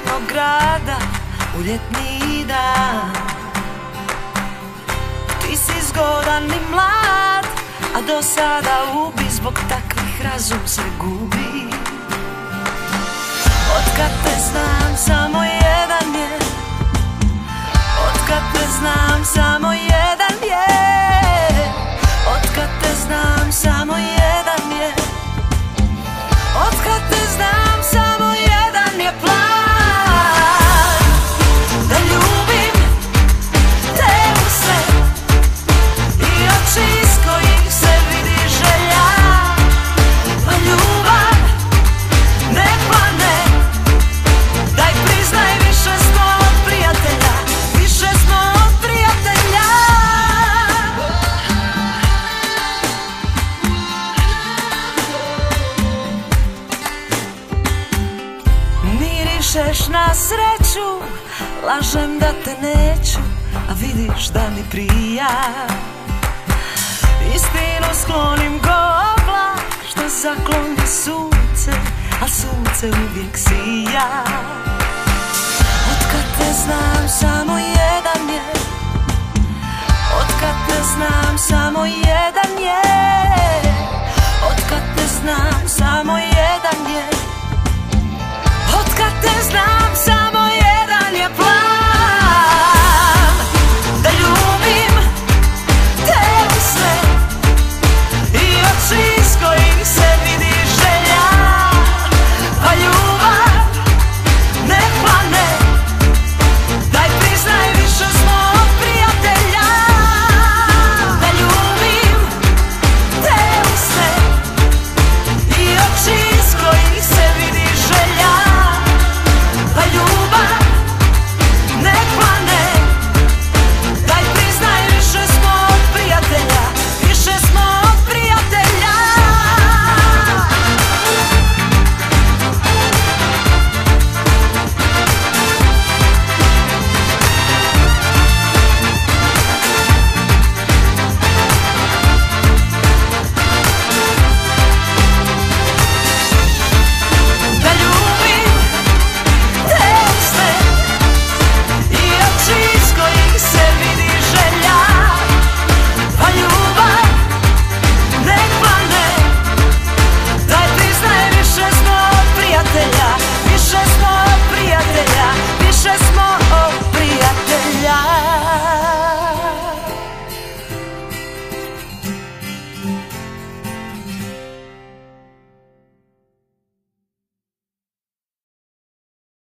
crnog grada u ljetni dan. Ti si zgodan i mlad, a do sada ubi, zbog takvih razum se gubi. Otkad te znam samo jedan je, otkad te znam samo jedan je, otkad te znam samo jedan je, otkad te znam samo jedan je plan. Da ljubim te u sve i oči iz kojih se vidi želja, pa ljubav ne plane. Daj priznaj, više smo od prijatelja, više smo od prijatelja. Mirišeš na sreću, lažem da te neću, a vidiš da mi prija. Istinu sklonim gobla, što zakloni sunce, a sunce uvijek sija. Otkad te znam samo jedan je, otkad te znam samo